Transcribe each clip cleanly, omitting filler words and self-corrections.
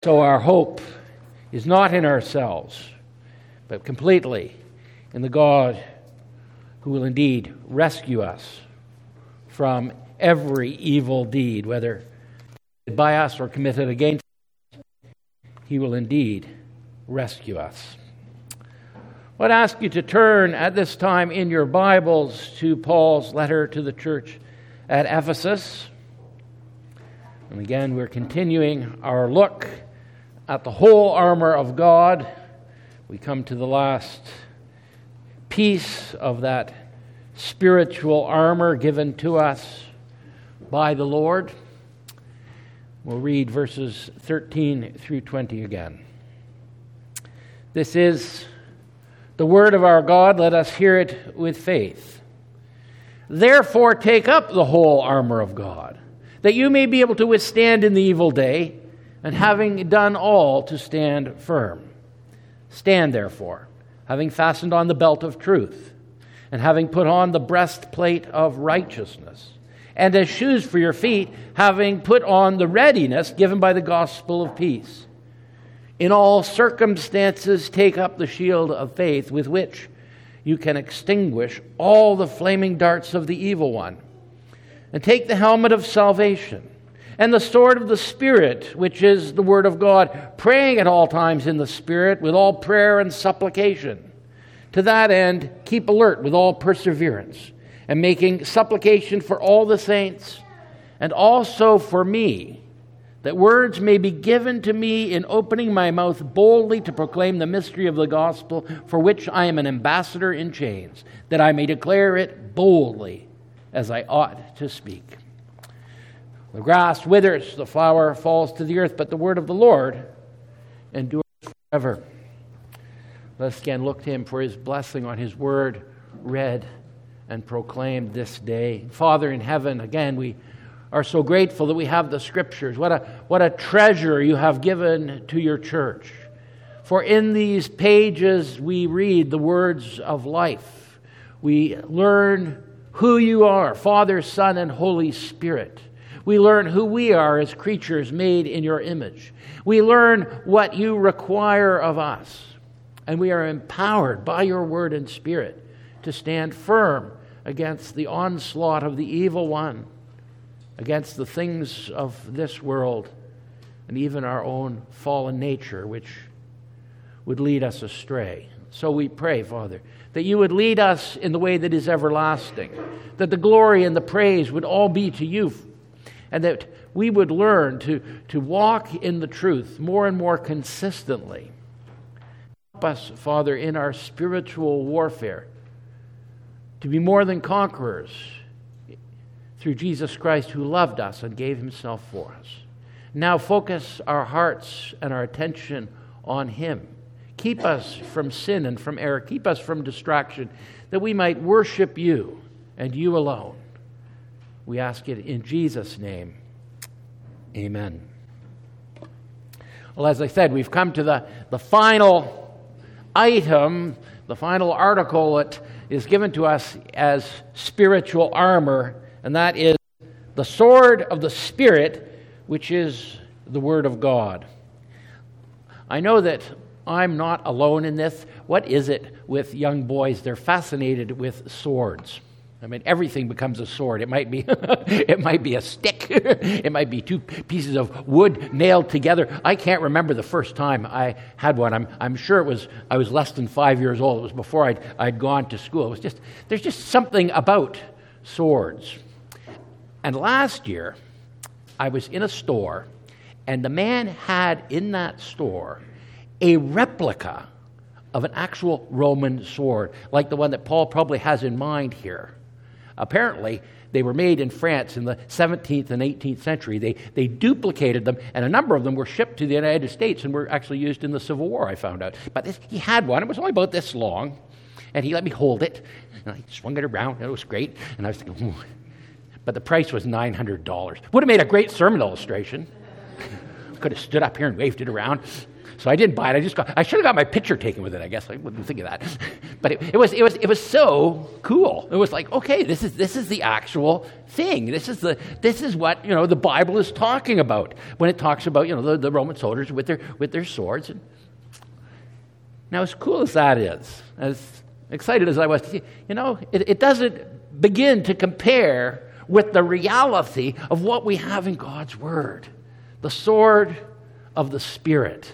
So our hope is not in ourselves, but completely in the God who will indeed rescue us from every evil deed, whether by us or committed against us. He will indeed rescue us. I would ask you to turn at this time in your Bibles to Paul's letter to the church at Ephesus. And again, we're continuing our look at the whole armor of God. We come to the last piece of that spiritual armor given to us by the Lord. We'll read verses 13 through 20 again. This is the word of our God. Let us hear it with faith. Therefore, take up the whole armor of God, that you may be able to withstand in the evil day, and having done all, to stand firm. Stand therefore, having fastened on the belt of truth, and having put on the breastplate of righteousness, and as shoes for your feet, having put on the readiness given by the gospel of peace. In all circumstances, take up the shield of faith, with which you can extinguish all the flaming darts of the evil one, and take the helmet of salvation, and the sword of the Spirit, which is the word of God, praying at all times in the Spirit with all prayer and supplication. To that end, keep alert with all perseverance, and making supplication for all the saints, and also for me, that words may be given to me in opening my mouth boldly to proclaim the mystery of the gospel, for which I am an ambassador in chains, that I may declare it boldly as I ought to speak. The grass withers, the flower falls to the earth, but the word of the Lord endures forever. Let us again look to him for his blessing on his word read and proclaimed this day. Father in heaven, again, we are so grateful that we have the Scriptures. What a treasure you have given to your church. For in these pages we read the words of life. We learn who you are, Father, Son, and Holy Spirit. We learn who we are as creatures made in your image. We learn what you require of us. And we are empowered by your word and spirit to stand firm against the onslaught of the evil one, against the things of this world, and even our own fallen nature, which would lead us astray. So we pray, Father, that you would lead us in the way that is everlasting, that the glory and the praise would all be to you, and that we would learn to walk in the truth more and more consistently. Help us, Father, in our spiritual warfare to be more than conquerors through Jesus Christ, who loved us and gave himself for us. Now focus our hearts and our attention on him. Keep us from sin and from error. Keep us from distraction, that we might worship you and you alone. We ask it in Jesus' name. Amen. Well, as I said, we've come to the final item, the final article that is given to us as spiritual armor, and that is the sword of the Spirit, which is the Word of God. I know that I'm not alone in this. What is it with young boys? They're fascinated with swords. I mean, everything becomes a sword. It might be it might be a stick. It might be two pieces of wood nailed together. I can't remember the first time I had one. I'm sure I was less than 5 years old. It was before I'd gone to school. There's just something about swords. And last year, I was in a store, and the man had in that store a replica of an actual Roman sword, like the one that Paul probably has in mind here. Apparently, they were made in France in the 17th and 18th century. They duplicated them, and a number of them were shipped to the United States and were actually used in the Civil War, I found out. But he had one. It was only about this long, and he let me hold it. And I swung it around, and it was great. And I was thinking, ooh. But the price was $900. Would have made a great sermon illustration. could have stood up here and waved it around. So I didn't buy it. I should have got my picture taken with it, I guess. I wouldn't think of that. But it was so cool. It was like, okay, this is the actual thing. This is what, the Bible is talking about when it talks about, the Roman soldiers with their swords. Now, as cool as that is, as excited as I was to see, it doesn't begin to compare with the reality of what we have in God's Word, the sword of the Spirit.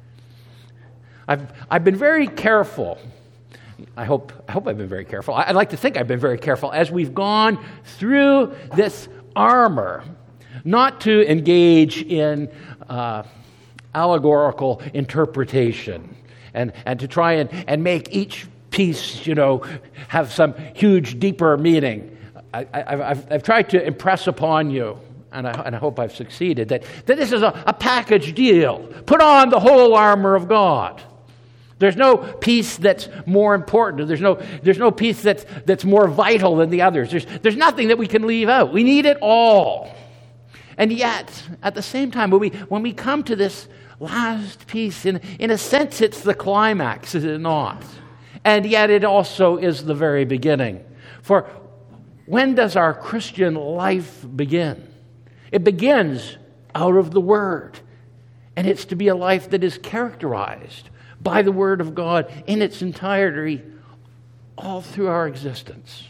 I've been very careful. I hope I've been very careful. I'd like to think I've been very careful as we've gone through this armor, not to engage in allegorical interpretation and to try and make each piece, have some huge, deeper meaning. I've tried to impress upon you, and I hope I've succeeded, that this is a package deal. Put on the whole armor of God. There's no piece that's more important. There's no piece that's more vital than the others. There's nothing that we can leave out. We need it all. And yet, at the same time, when we come to this last piece, in a sense, it's the climax, is it not? And yet it also is the very beginning. For when does our Christian life begin? It begins out of the Word. And it's to be a life that is characterized by the Word of God in its entirety all through our existence.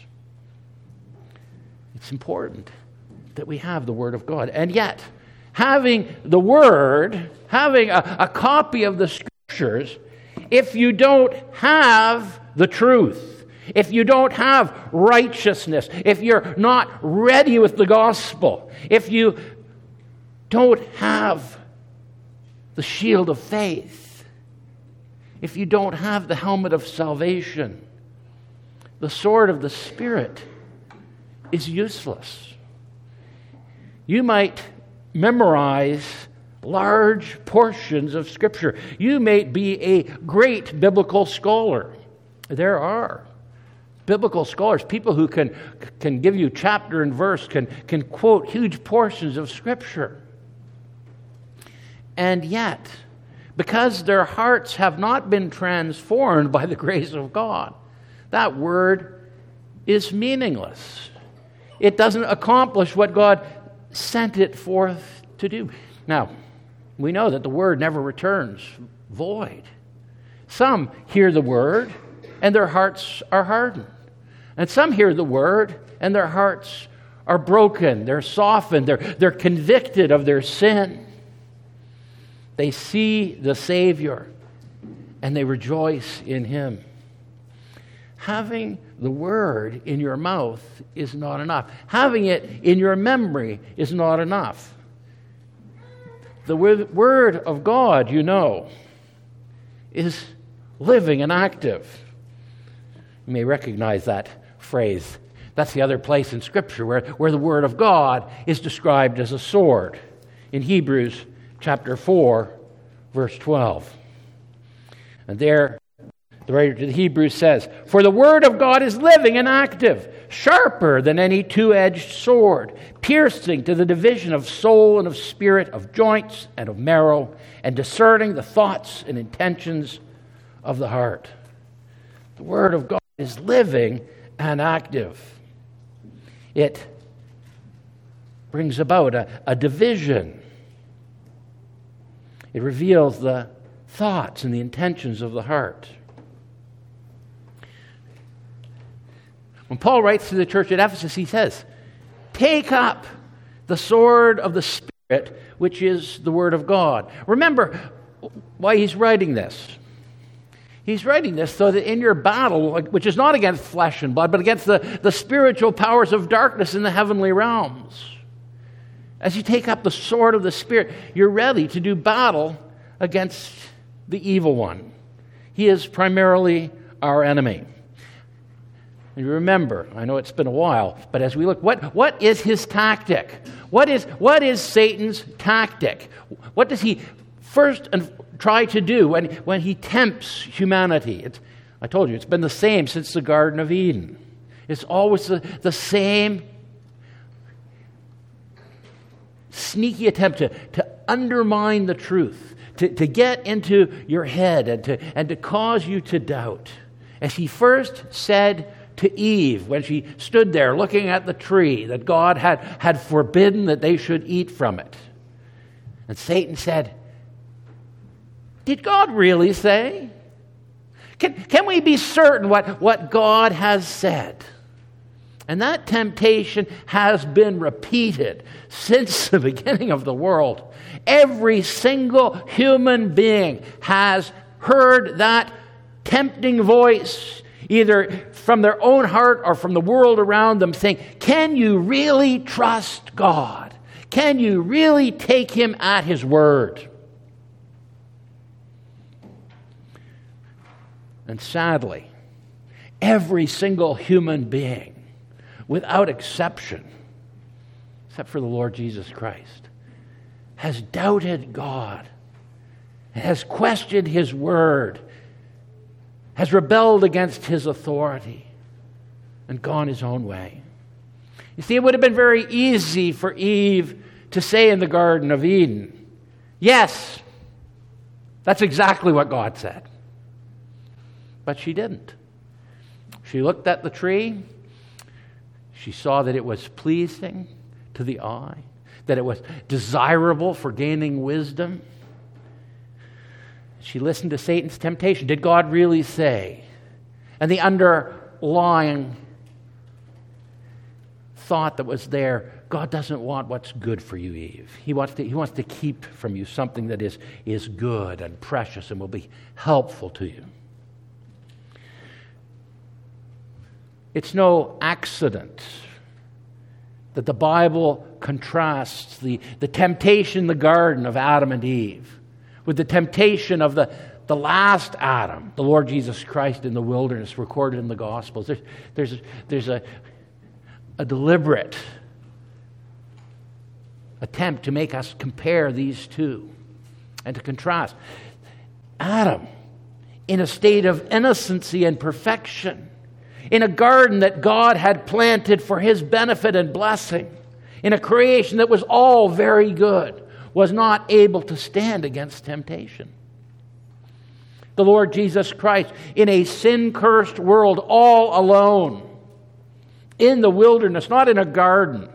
It's important that we have the Word of God. And yet, having the Word, having a copy of the Scriptures, if you don't have the truth, if you don't have righteousness, if you're not ready with the gospel, if you don't have the shield of faith, if you don't have the helmet of salvation, the sword of the Spirit is useless. You might memorize large portions of Scripture. You may be a great biblical scholar. There are biblical scholars, people who can give you chapter and verse, can quote huge portions of Scripture. And yet, because their hearts have not been transformed by the grace of God, that word is meaningless. It doesn't accomplish what God sent it forth to do. Now, we know that the word never returns void. Some hear the word and their hearts are hardened. And some hear the word and their hearts are broken, they're softened, they're convicted of their sin. They see the Savior and they rejoice in Him. Having the Word in your mouth is not enough. Having it in your memory is not enough. The Word of God, is living and active. You may recognize that phrase. That's the other place in Scripture where the Word of God is described as a sword. In Hebrews chapter 4, verse 12. And there, the writer to the Hebrews says, "For the Word of God is living and active, sharper than any two-edged sword, piercing to the division of soul and of spirit, of joints and of marrow, and discerning the thoughts and intentions of the heart." The Word of God is living and active. It brings about a division. It reveals the thoughts and the intentions of the heart. When Paul writes to the church at Ephesus, he says, "Take up the sword of the Spirit, which is the Word of God." Remember why he's writing this. He's writing this so that in your battle, which is not against flesh and blood, but against the spiritual powers of darkness in the heavenly realms, as you take up the sword of the Spirit, you're ready to do battle against the evil one. He is primarily our enemy. And remember, I know it's been a while, but as we look, what is his tactic? What is Satan's tactic? What does he first try to do when he tempts humanity? I told you, it's been the same since the Garden of Eden. It's always the same sneaky attempt to undermine the truth, to get into your head and to cause you to doubt. As he first said to Eve when she stood there looking at the tree that God had forbidden that they should eat from it. And Satan said, "Did God really say? Can we be certain what God has said?" And that temptation has been repeated since the beginning of the world. Every single human being has heard that tempting voice, either from their own heart or from the world around them, saying, "Can you really trust God? Can you really take him at his word?" And sadly, every single human being, without exception, except for the Lord Jesus Christ, has doubted God, has questioned his word, has rebelled against his authority, and gone his own way. You see, it would have been very easy for Eve to say in the Garden of Eden, "Yes, that's exactly what God said." But she didn't. She looked at the tree. She saw that it was pleasing to the eye, that it was desirable for gaining wisdom. She listened to Satan's temptation. Did God really say? And the underlying thought that was there, God doesn't want what's good for you, Eve. He wants to keep from you something that is good and precious and will be helpful to you. It's no accident that the Bible contrasts the temptation in the garden of Adam and Eve with the temptation of the last Adam, the Lord Jesus Christ in the wilderness, recorded in the Gospels. There's a deliberate attempt to make us compare these two and to contrast. Adam, in a state of innocency and perfection, in a garden that God had planted for his benefit and blessing, in a creation that was all very good, was not able to stand against temptation. The Lord Jesus Christ, in a sin-cursed world, all alone, in the wilderness, not in a garden,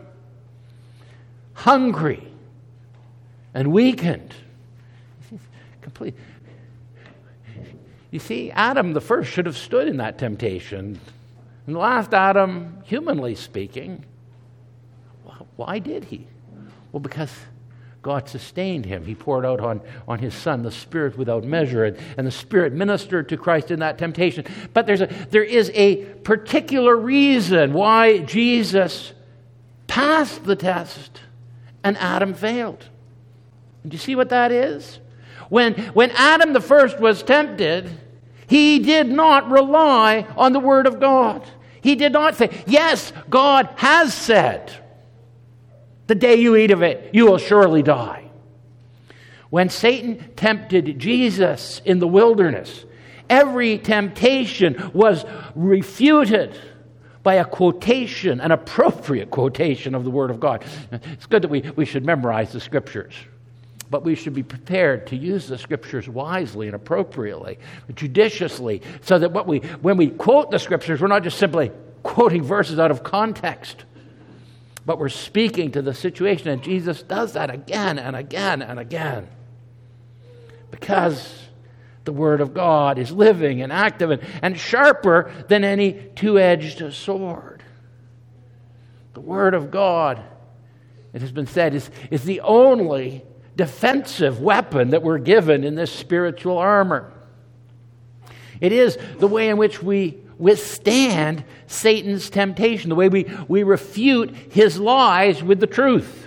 hungry and weakened. Complete. You see, Adam the first should have stood in that temptation. And the last Adam, humanly speaking, why did he? Well, because God sustained him. He poured out on his Son the Spirit without measure, and the Spirit ministered to Christ in that temptation. But there is a particular reason why Jesus passed the test and Adam failed. Do you see what that is? When Adam the first was tempted, he did not rely on the Word of God. He did not say, "Yes, God has said, the day you eat of it, you will surely die." When Satan tempted Jesus in the wilderness, every temptation was refuted by a quotation, an appropriate quotation of the Word of God. It's good that we should memorize the Scriptures, but we should be prepared to use the Scriptures wisely and appropriately, judiciously, so that when we quote the Scriptures, we're not just simply quoting verses out of context, but we're speaking to the situation. And Jesus does that again and again and again, because the Word of God is living and active and sharper than any two-edged sword. The Word of God, it has been said, is the only defensive weapon that we're given in this spiritual armor. It is the way in which we withstand Satan's temptation, the way we refute his lies with the truth.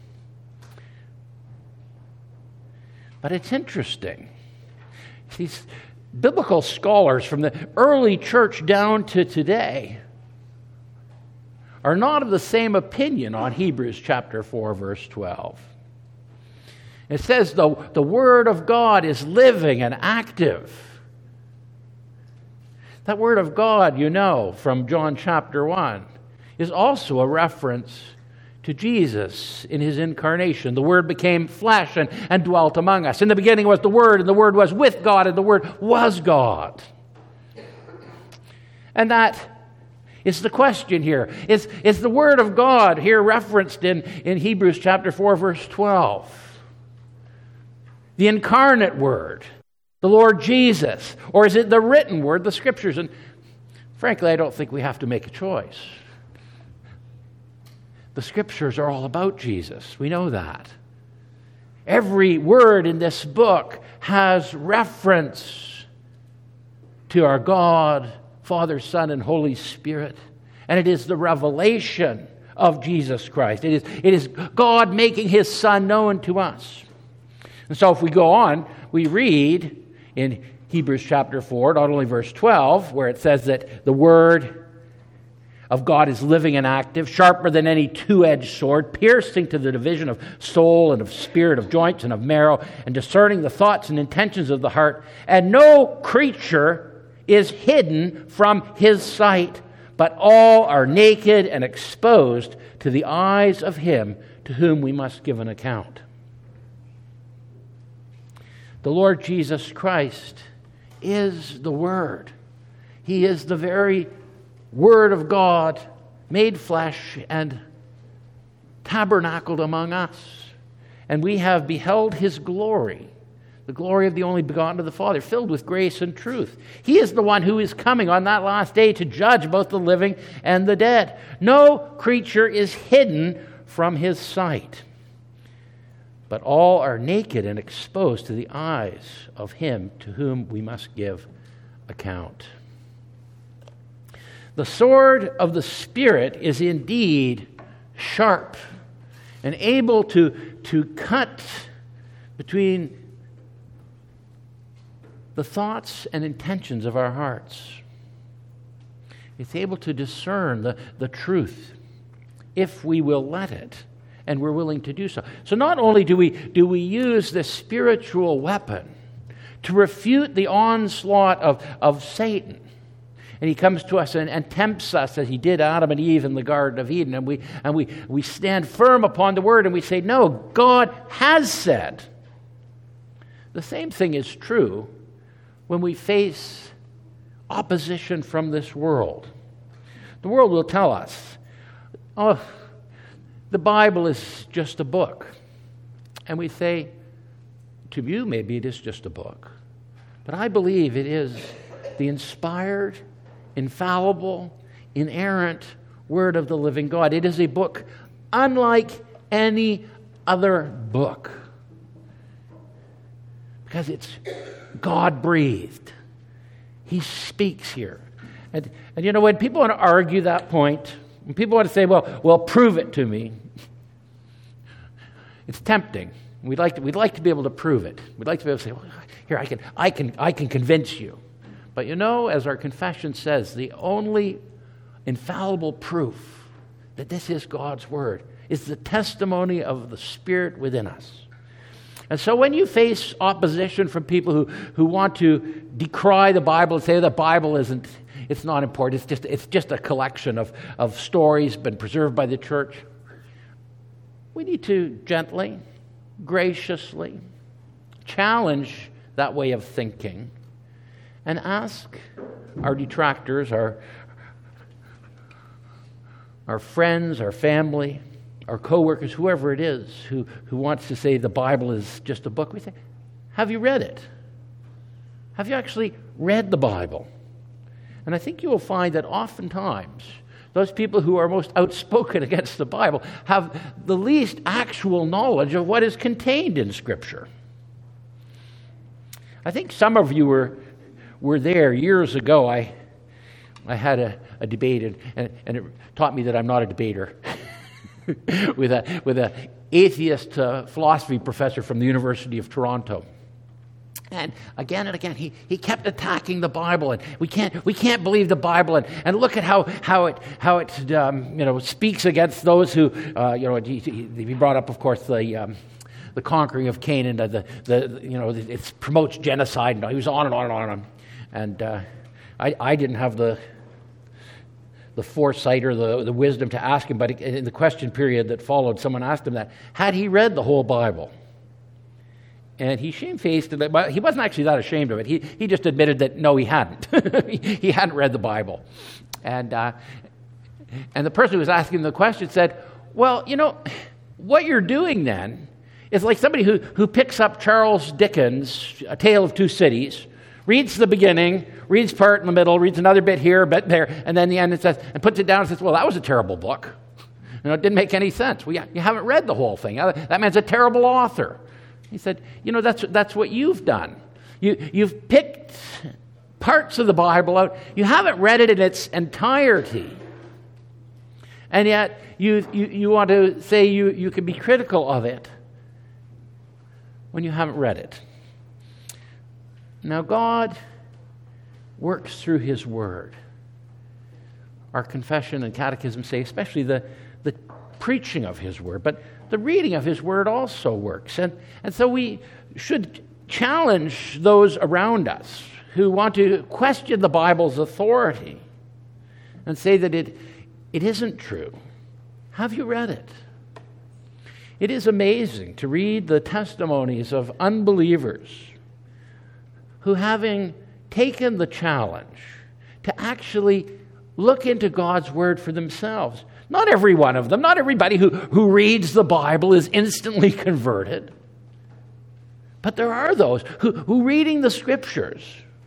But it's interesting. These biblical scholars from the early church down to today are not of the same opinion on Hebrews chapter 4, verse 12. It says the Word of God is living and active. That Word of God, you know, from John chapter 1, is also a reference to Jesus in his incarnation. The Word became flesh and dwelt among us. In the beginning was the Word, and the Word was with God, and the Word was God. And that is the question here. Is the Word of God here referenced in Hebrews chapter 4, verse 12? The incarnate Word, the Lord Jesus, or is it the written Word, the Scriptures? And frankly, I don't think we have to make a choice. The Scriptures are all about Jesus. We know that. Every word in this book has reference to our God, Father, Son, and Holy Spirit. And it is the revelation of Jesus Christ. It is God making his Son known to us. And so if we go on, we read in Hebrews chapter 4, not only verse 12, where it says that the Word of God is living and active, sharper than any two-edged sword, piercing to the division of soul and of spirit, of joints and of marrow, and discerning the thoughts and intentions of the heart. And no creature is hidden from his sight, but all are naked and exposed to the eyes of him to whom we must give an account. The Lord Jesus Christ is the Word. He is the very Word of God made flesh and tabernacled among us. And we have beheld his glory, the glory of the only begotten of the Father, filled with grace and truth. He is the one who is coming on that last day to judge both the living and the dead. No creature is hidden from his sight, but all are naked and exposed to the eyes of him to whom we must give account. The sword of the Spirit is indeed sharp and able to cut between the thoughts and intentions of our hearts. It's able to discern the truth if we will let it, and we're willing to do so. So not only do we use this spiritual weapon to refute the onslaught of Satan, and he comes to us and tempts us as he did Adam and Eve in the Garden of Eden, and we stand firm upon the Word and we say, no, God has said. The same thing is true when we face opposition from this world. The world will tell us, oh, the Bible is just a book. And we say, to you, maybe it is just a book. But I believe it is the inspired, infallible, inerrant Word of the living God. It is a book unlike any other book because it's God-breathed. He speaks here. And you know, when people want to argue that point, when people want to say, well, prove it to me, it's tempting. We'd like to be able to prove it. We'd like to be able to say, well, here, I can convince you. But you know, as our confession says, the only infallible proof that this is God's Word is the testimony of the Spirit within us. And so when you face opposition from people who want to decry the Bible and say the Bible it's not important, it's just a collection of stories been preserved by the church, we need to gently, graciously challenge that way of thinking and ask our detractors, our friends, our family, our co-workers, whoever it is who wants to say the Bible is just a book, we say, have you read it? Have you actually read the Bible? And I think you will find that oftentimes those people who are most outspoken against the Bible have the least actual knowledge of what is contained in Scripture. I think some of you were there years ago. I had a debate, and it taught me that I'm not a debater, with a atheist philosophy professor from the University of Toronto. And again, he kept attacking the Bible, and we can't believe the Bible, and look at how it speaks against those who he brought up, of course, the conquering of Canaan, it promotes genocide. And he was on and on and on, and I didn't have the foresight or the wisdom to ask him, but in the question period that followed, someone asked him that, had he read the whole Bible? And he shamefaced it, but he wasn't actually that ashamed of it. He just admitted that, no, he hadn't. He hadn't read the Bible. And the person who was asking the question said, well, what you're doing then is like somebody who picks up Charles Dickens' A Tale of Two Cities, reads the beginning, reads part in the middle, reads another bit here, a bit there, and then the end it says, and puts it down and says, well, that was a terrible book. It didn't make any sense. Well, you haven't read the whole thing. That man's a terrible author. He said, that's what you've done. You've picked parts of the Bible out. You haven't read it in its entirety. And yet you want to say you can be critical of it when you haven't read it. Now, God works through His Word. Our confession and catechism say especially the preaching of His Word, but the reading of His Word also works. And so we should challenge those around us who want to question the Bible's authority and say that it isn't true. Have you read it? It is amazing to read the testimonies of unbelievers who, having taken the challenge to actually look into God's Word for themselves. Not every one of them, not everybody who reads the Bible is instantly converted. But there are those who reading the Scriptures,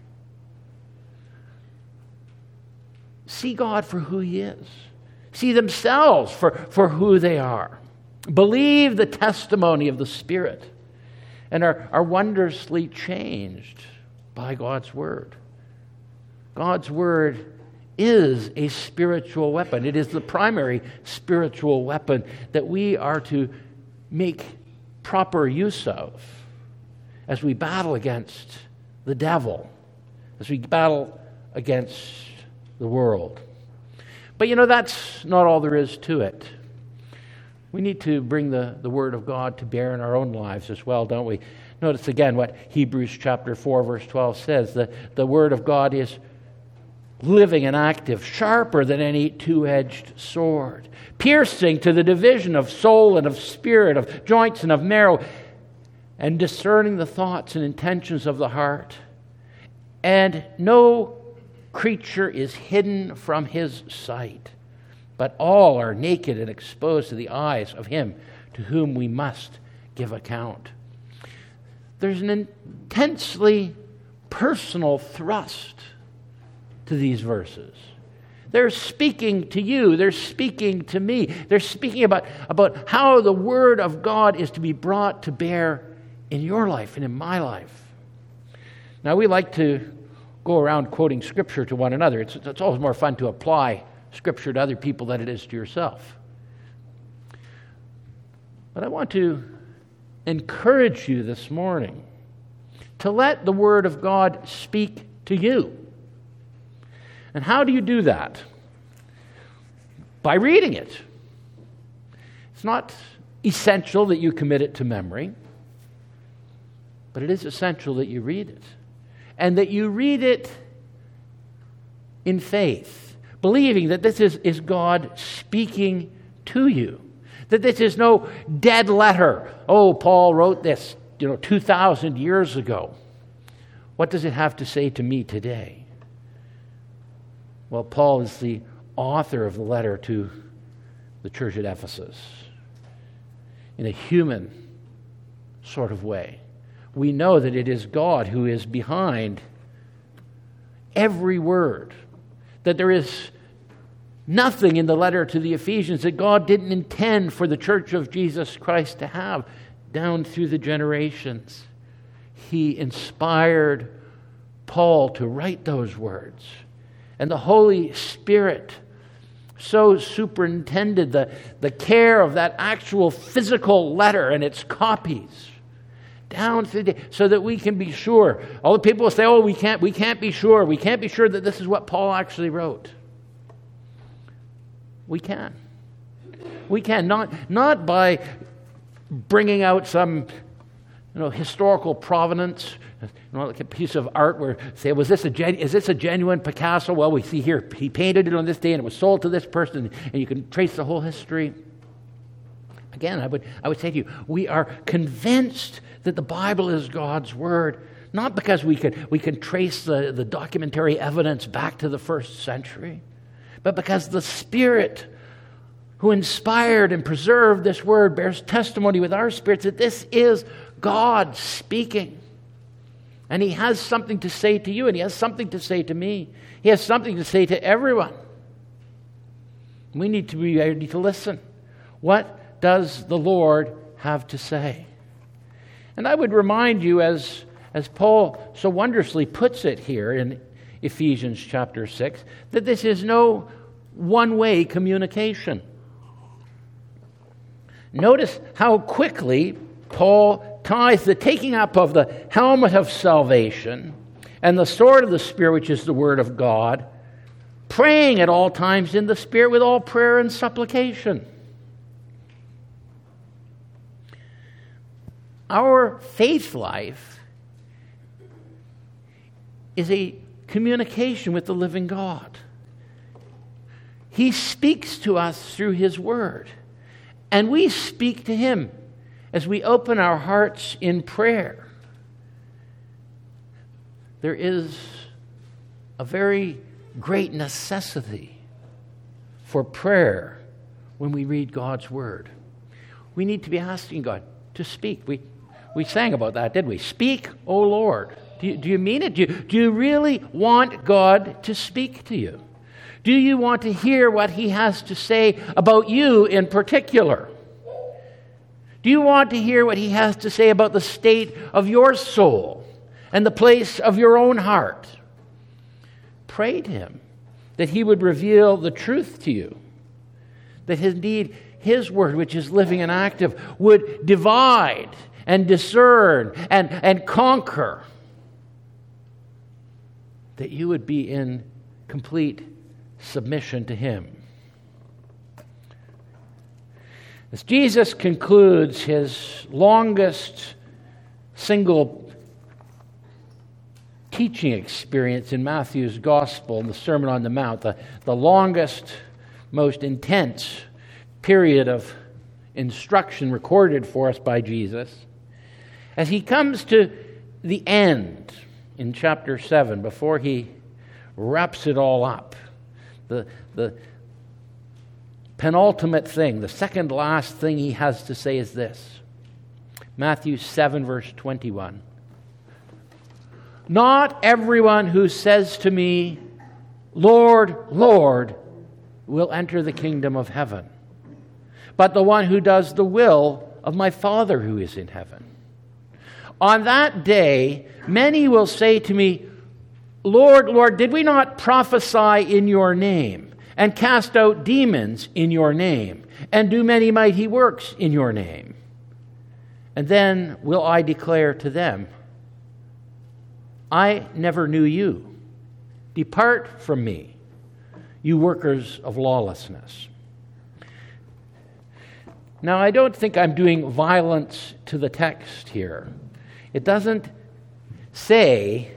see God for who He is, see themselves for who they are, believe the testimony of the Spirit, and are wondrously changed by God's Word. God's Word is a spiritual weapon. It is the primary spiritual weapon that we are to make proper use of as we battle against the devil, as we battle against the world. But that's not all there is to it. We need to bring the Word of God to bear in our own lives as well, don't we? Notice again what Hebrews chapter 4, verse 12 says. The Word of God is living and active, sharper than any two-edged sword, piercing to the division of soul and of spirit, of joints and of marrow, and discerning the thoughts and intentions of the heart. And no creature is hidden from His sight, but all are naked and exposed to the eyes of Him to whom we must give account. There's an intensely personal thrust to these verses. They're speaking to you. They're speaking to me. They're speaking about how the Word of God is to be brought to bear in your life and in my life. Now, we like to go around quoting Scripture to one another. It's always more fun to apply Scripture to other people than it is to yourself. But I want to encourage you this morning to let the Word of God speak to you. And how do you do that? By reading it. It's not essential that you commit it to memory, but it is essential that you read it. And that you read it in faith, believing that this is God speaking to you. That this is no dead letter. Oh, Paul wrote this 2,000 years ago. What does it have to say to me today? Well, Paul is the author of the letter to the church at Ephesus in a human sort of way. We know that it is God who is behind every word, that there is nothing in the letter to the Ephesians that God didn't intend for the church of Jesus Christ to have down through the generations. He inspired Paul to write those words. And the Holy Spirit so superintended the care of that actual physical letter and its copies down through so that we can be sure. All the people will say, oh, we can't be sure. We can't be sure that this is what Paul actually wrote. We can. We can. Not by bringing out some historical provenance, like a piece of art where say, is this a genuine Picasso? Well, we see here he painted it on this day and it was sold to this person, and you can trace the whole history. Again, I would say to you, we are convinced that the Bible is God's Word, not because we can trace the documentary evidence back to the first century, but because the Spirit who inspired and preserved this Word bears testimony with our spirits that this is God speaking. And He has something to say to you, and He has something to say to me. He has something to say to everyone. We need to be ready to listen. What does the Lord have to say? And I would remind you, as Paul so wondrously puts it here in Ephesians chapter 6, that this is no one-way communication. Notice how quickly Paul ties the taking up of the helmet of salvation and the sword of the Spirit, which is the Word of God, praying at all times in the Spirit with all prayer and supplication. Our faith life is a communication with the living God. He speaks to us through His Word, and we speak to Him as we open our hearts in prayer. There is a very great necessity for prayer when we read God's Word. We need to be asking God to speak. We sang about that, didn't we? Speak, O Lord. Do you mean it? Do you really want God to speak to you? Do you want to hear what He has to say about you in particular? Do you want to hear what He has to say about the state of your soul and the place of your own heart? Pray to Him that He would reveal the truth to you, that indeed His Word, which is living and active, would divide and discern and conquer, that you would be in complete submission to Him. As Jesus concludes His longest single teaching experience in Matthew's Gospel, in the Sermon on the Mount, the longest, most intense period of instruction recorded for us by Jesus, as He comes to the end in chapter 7, before He wraps it all up, the penultimate thing, the second last thing He has to say is this. Matthew 7, verse 21. Not everyone who says to me, Lord, Lord, will enter the kingdom of heaven, but the one who does the will of my Father who is in heaven. On that day, many will say to me, Lord, Lord, did we not prophesy in your name, and cast out demons in your name, and do many mighty works in your name? And then will I declare to them, I never knew you. Depart from me, you workers of lawlessness. Now, I don't think I'm doing violence to the text here. It doesn't say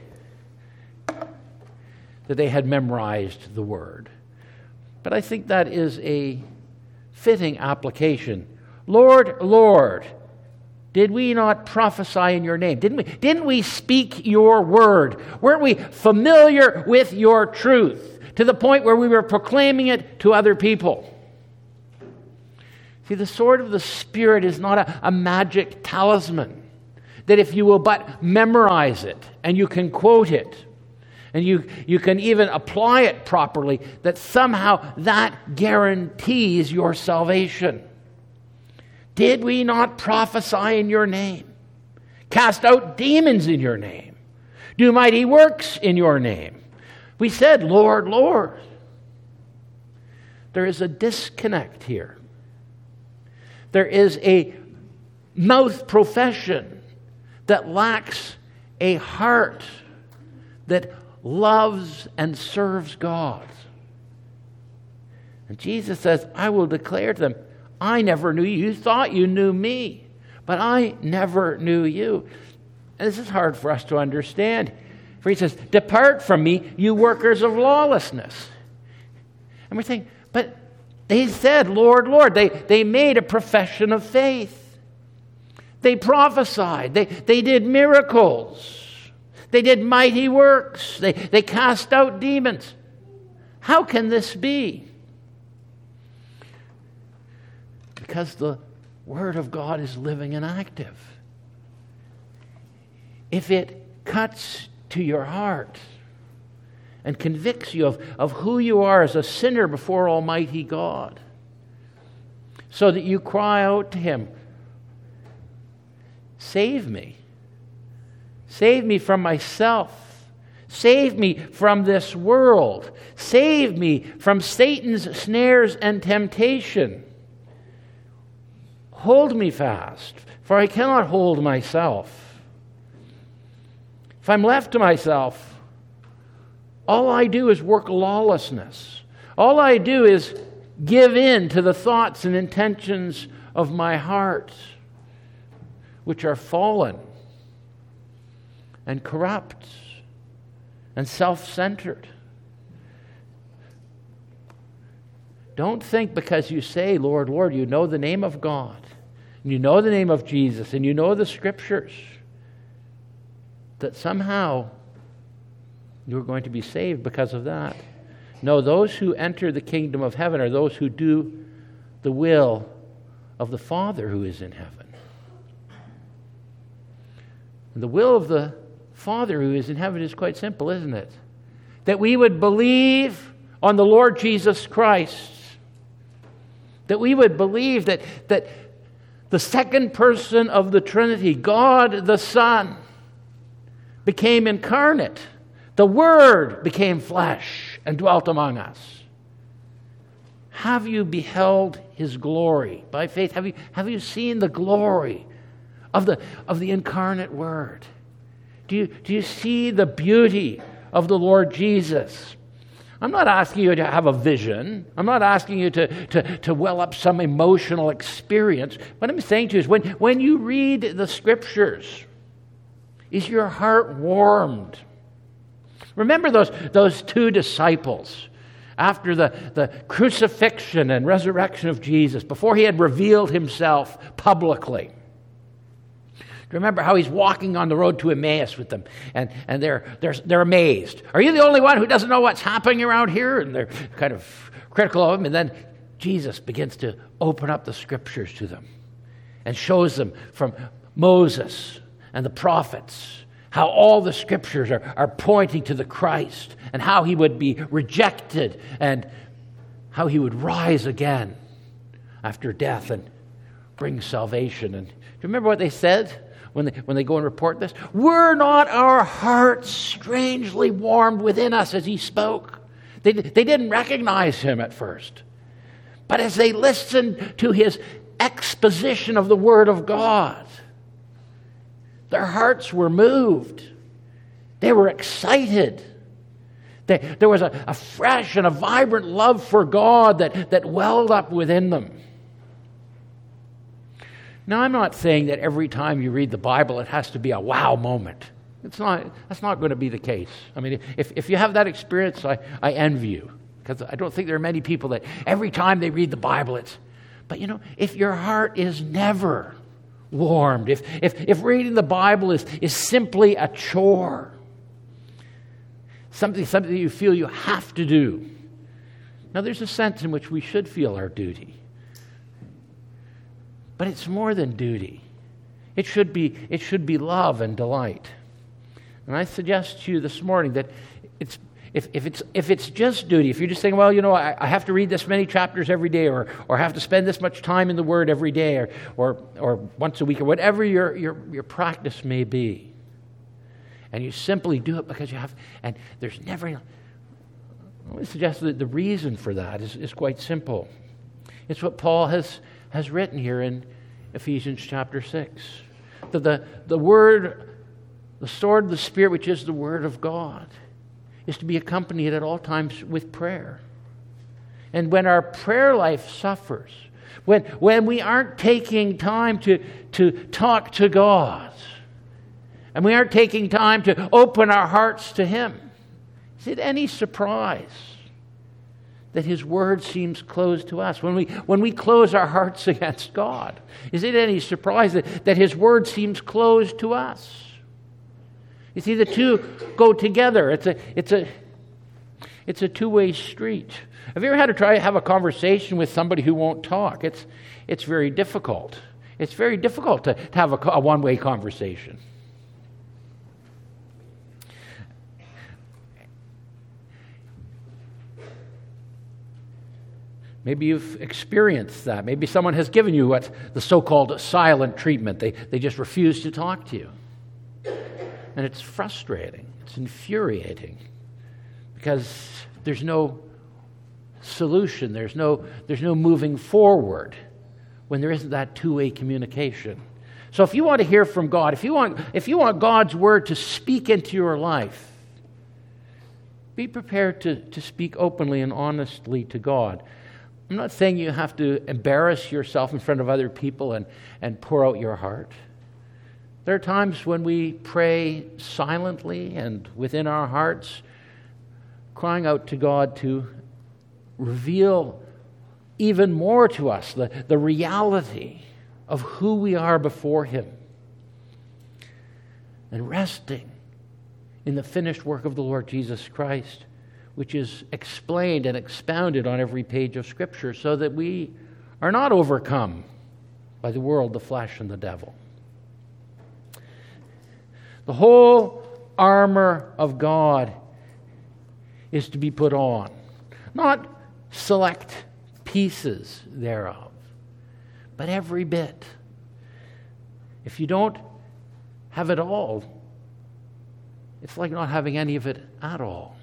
that they had memorized the Word. But I think that is a fitting application. Lord, Lord, did we not prophesy in your name? Didn't we speak your word? Weren't we familiar with your truth to the point where we were proclaiming it to other people? See, the sword of the Spirit is not a magic talisman that if you will but memorize it and you can quote it and you can even apply it properly, that somehow that guarantees your salvation. Did we not prophesy in your name? Cast out demons in your name? Do mighty works in your name? We said, Lord, Lord. There is a disconnect here. There is a mouth profession that lacks a heart that loves and serves God. And Jesus says, I will declare to them, I never knew you. You thought you knew me. but I never knew you. And this is hard for us to understand. For he says, depart from me, you workers of lawlessness. And we're saying, but they said, Lord, Lord. They made a profession of faith. They prophesied. They did miracles. They did mighty works. They cast out demons. How can this be? Because the Word of God is living and active. If it cuts to your heart and convicts you of who you are as a sinner before Almighty God, so that you cry out to Him, save me. Save me from myself. Save me from this world. Save me from Satan's snares and temptation. Hold me fast, for I cannot hold myself. If I'm left to myself, all I do is work lawlessness. All I do is give in to the thoughts and intentions of my heart, which are fallen and corrupt and self-centered. Don't think because you say, Lord, Lord, you know the name of God, and you know the name of Jesus, and you know the Scriptures, that somehow you're going to be saved because of that. No, those who enter the kingdom of heaven are those who do the will of the Father who is in heaven. And the will of the Father who is in heaven is quite simple, isn't it? That we would believe on the Lord Jesus Christ. That we would believe that the second person of the Trinity, God the Son, became incarnate. The Word became flesh and dwelt among us. Have you beheld His glory by faith? Have you seen the glory of the incarnate Word? Do you see the beauty of the Lord Jesus? I'm not asking you to have a vision. I'm not asking you to well up some emotional experience. What I'm saying to you is when you read the Scriptures, is your heart warmed? Remember those two disciples after the crucifixion and resurrection of Jesus, before He had revealed Himself publicly. Remember how He's walking on the road to Emmaus with them, and they're amazed. Are you the only one who doesn't know what's happening around here? And they're kind of critical of Him. And then Jesus begins to open up the Scriptures to them and shows them from Moses and the prophets how all the Scriptures are pointing to the Christ, and how He would be rejected and how He would rise again after death and bring salvation. And do you remember what they said when they go and report this? Were not our hearts strangely warmed within us as He spoke? They didn't recognize Him at first. But as they listened to His exposition of the Word of God, their hearts were moved. They were excited. There was a fresh and a vibrant love for God that welled up within them. Now, I'm not saying that every time you read the Bible it has to be a wow moment. That's not going to be the case. I mean, if you have that experience, I envy you, because I don't think there are many people that every time they read the Bible but if your heart is never warmed, if reading the Bible is simply a chore, something you feel you have to do. Now, there's a sense in which we should feel our duty. But it's more than duty. It should be love and delight. And I suggest to you this morning that if it's just duty, if you're just saying, well, I have to read this many chapters every day, or have to spend this much time in the Word every day, or once a week, or whatever your practice may be, and you simply do it because you have, and there's never. I want to suggest that the reason for that is quite simple. It's what Paul has written here in Ephesians chapter 6. That the Word, the sword of the Spirit, which is the Word of God, is to be accompanied at all times with prayer. And when our prayer life suffers, When we aren't taking time to talk to God, and we aren't taking time to open our hearts to Him, is it any surprise that His Word seems closed to us? When we close our hearts against God, is it any surprise that His Word seems closed to us? You see, the two go together. It's a two-way street. Have you ever had to try to have a conversation with somebody who won't talk? It's very difficult. It's very difficult to have a one-way conversation. Maybe you've experienced that. Maybe someone has given you what's the so-called silent treatment. They just refuse to talk to you. And it's frustrating. It's infuriating. Because there's no solution. There's no moving forward when there isn't that two-way communication. So if you want to hear from God, if you want God's Word to speak into your life, be prepared to speak openly and honestly to God. I'm not saying you have to embarrass yourself in front of other people and pour out your heart. There are times when we pray silently and within our hearts, crying out to God to reveal even more to us the reality of who we are before Him, and resting in the finished work of the Lord Jesus Christ, which is explained and expounded on every page of Scripture, so that we are not overcome by the world, the flesh, and the devil. The whole armor of God is to be put on, not select pieces thereof, but every bit. If you don't have it all, it's like not having any of it at all.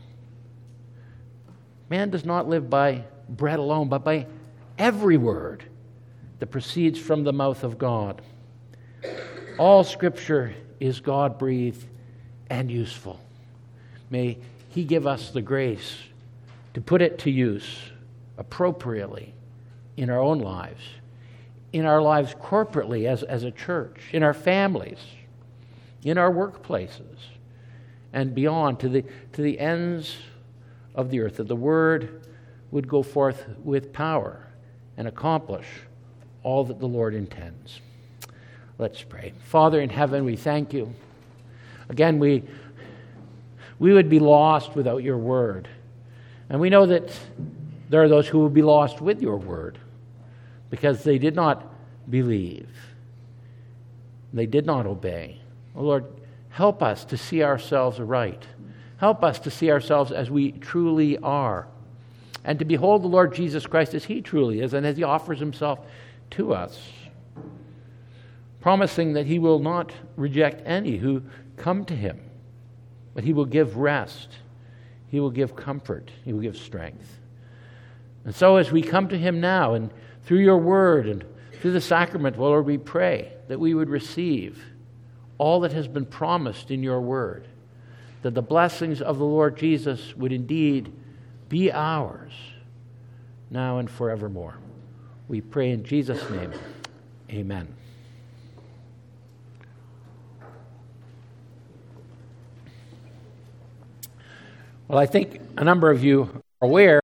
Man does not live by bread alone, but by every word that proceeds from the mouth of God. All Scripture is God-breathed and useful. May He give us the grace to put it to use appropriately in our own lives, in our lives corporately as a church, in our families, in our workplaces, and beyond to the ends of the earth, that the Word would go forth with power and accomplish all that the Lord intends. Let's pray. Father in heaven, we thank You. Again, we would be lost without Your Word. And we know that there are those who will be lost with Your Word because they did not believe. They did not obey. Oh Lord, help us to see ourselves aright. Help us to see ourselves as we truly are, and to behold the Lord Jesus Christ as He truly is and as He offers Himself to us, promising that He will not reject any who come to Him, but He will give rest, He will give comfort, He will give strength. And so as we come to Him now, and through Your Word and through the sacrament, well, Lord, we pray that we would receive all that has been promised in Your Word, that the blessings of the Lord Jesus would indeed be ours now and forevermore. We pray in Jesus' name. Amen. Well, I think a number of you are aware